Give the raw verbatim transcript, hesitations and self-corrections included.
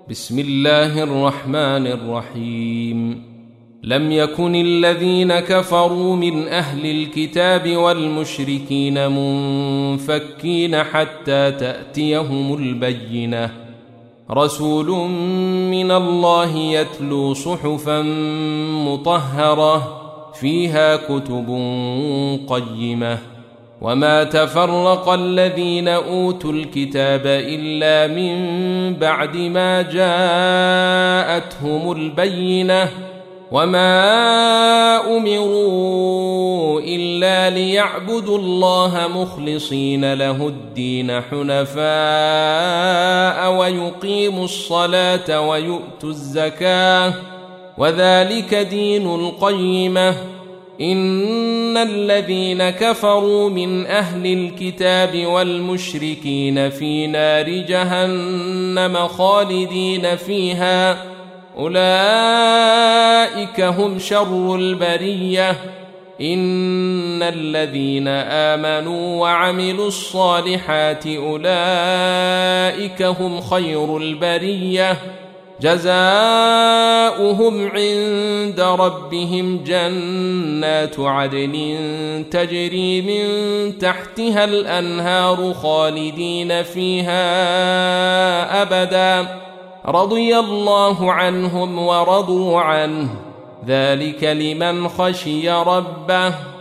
بسم الله الرحمن الرحيم. لم يكن الذين كفروا من أهل الكتاب والمشركين منفكين حتى تأتيهم البينة، رسول من الله يتلو صحفا مطهرة فيها كتب قيمة. وما تفرق الذين أوتوا الكتاب إلا من بعد ما جاءتهم البينة، وما أمروا إلا ليعبدوا الله مخلصين له الدين حنفاء ويقيموا الصلاة ويؤتوا الزكاة وذلك دين القيمة. إن الذين كفروا من أهل الكتاب والمشركين في نار جهنم خالدين فيها، أولئك هم شر البرية. إن الذين آمنوا وعملوا الصالحات أولئك هم خير البرية، جزاؤهم عند ربهم جنات عدن تجري من تحتها الأنهار خالدين فيها أبدا، رضي الله عنهم ورضوا عنه، ذلك لمن خشي ربه.